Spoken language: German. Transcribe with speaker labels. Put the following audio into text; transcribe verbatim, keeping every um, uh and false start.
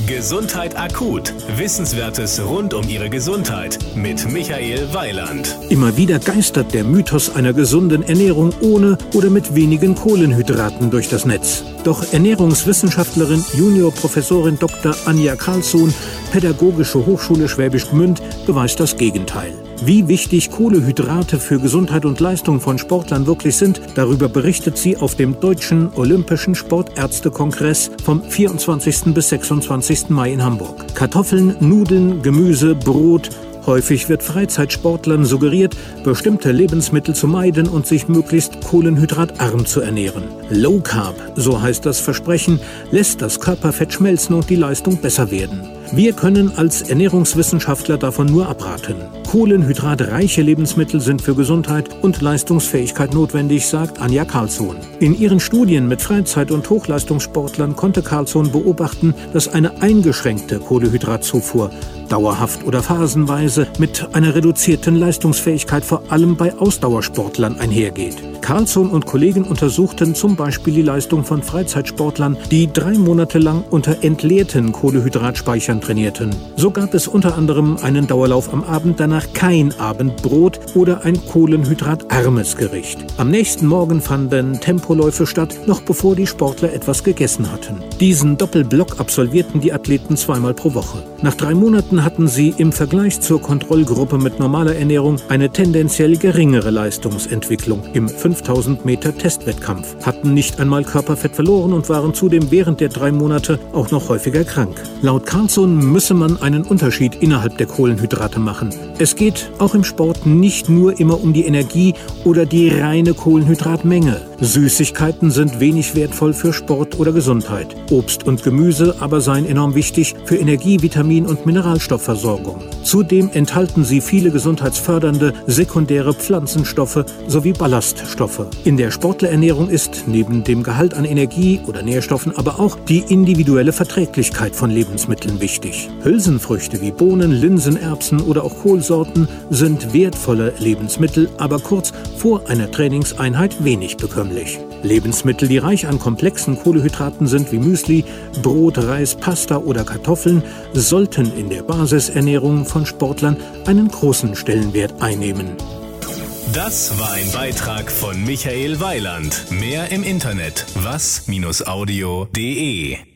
Speaker 1: Gesundheit akut. Wissenswertes rund um Ihre Gesundheit mit Michael Weiland.
Speaker 2: Immer wieder geistert der Mythos einer gesunden Ernährung ohne oder mit wenigen Kohlenhydraten durch das Netz. Doch Ernährungswissenschaftlerin Juniorprofessorin Doktor Anja Carlsohn, Pädagogische Hochschule Schwäbisch Gmünd, beweist das Gegenteil. Wie wichtig Kohlenhydrate für Gesundheit und Leistung von Sportlern wirklich sind, darüber berichtet sie auf dem Deutschen Olympischen Sportärztekongress vom vierundzwanzigsten bis sechsundzwanzigsten Mai in Hamburg. Kartoffeln, Nudeln, Gemüse, Brot. Häufig wird Freizeitsportlern suggeriert, bestimmte Lebensmittel zu meiden und sich möglichst kohlenhydratarm zu ernähren. Low Carb, so heißt das Versprechen, lässt das Körperfett schmelzen und die Leistung besser werden. Wir können als Ernährungswissenschaftler davon nur abraten. Kohlenhydratreiche Lebensmittel sind für Gesundheit und Leistungsfähigkeit notwendig, sagt Anja Carlsohn. In ihren Studien mit Freizeit- und Hochleistungssportlern konnte Carlsohn beobachten, dass eine eingeschränkte Kohlehydratzufuhr dauerhaft oder phasenweise mit einer reduzierten Leistungsfähigkeit vor allem bei Ausdauersportlern einhergeht. Carlsohn und Kollegen untersuchten zum Beispiel die Leistung von Freizeitsportlern, die drei Monate lang unter entleerten Kohlehydratspeichern trainierten. So gab es unter anderem einen Dauerlauf am Abend, danach kein Abendbrot oder ein kohlenhydratarmes Gericht. Am nächsten Morgen fanden Tempoläufe statt, noch bevor die Sportler etwas gegessen hatten. Diesen Doppelblock absolvierten die Athleten zweimal pro Woche. Nach drei Monaten hatten sie im Vergleich zur Kontrollgruppe mit normaler Ernährung eine tendenziell geringere Leistungsentwicklung im fünftausend Meter Testwettkampf, hatten nicht einmal Körperfett verloren und waren zudem während der drei Monate auch noch häufiger krank. Laut Carlsohn müsse man einen Unterschied innerhalb der Kohlenhydrate machen. Es geht auch im Sport nicht nur immer um die Energie oder die reine Kohlenhydratmenge. Süßigkeiten sind wenig wertvoll für Sport oder Gesundheit. Obst und Gemüse aber seien enorm wichtig für Energie, Vitamin- und Mineralstoffversorgung. Zudem enthalten sie viele gesundheitsfördernde, sekundäre Pflanzenstoffe sowie Ballaststoffe. In der Sportlerernährung ist neben dem Gehalt an Energie oder Nährstoffen aber auch die individuelle Verträglichkeit von Lebensmitteln wichtig. Hülsenfrüchte wie Bohnen, Linsen, Erbsen oder auch Kohlsorten sind wertvolle Lebensmittel, aber kurz vor einer Trainingseinheit wenig bekömmlich. Lebensmittel, die reich an komplexen Kohlenhydraten sind wie Müsli, Brot, Reis, Pasta oder Kartoffeln, sollten in der Basisernährung von Sportlern einen großen Stellenwert einnehmen.
Speaker 1: Das war ein Beitrag von Michael Weiland. Mehr im Internet was Bindestrich audio punkt de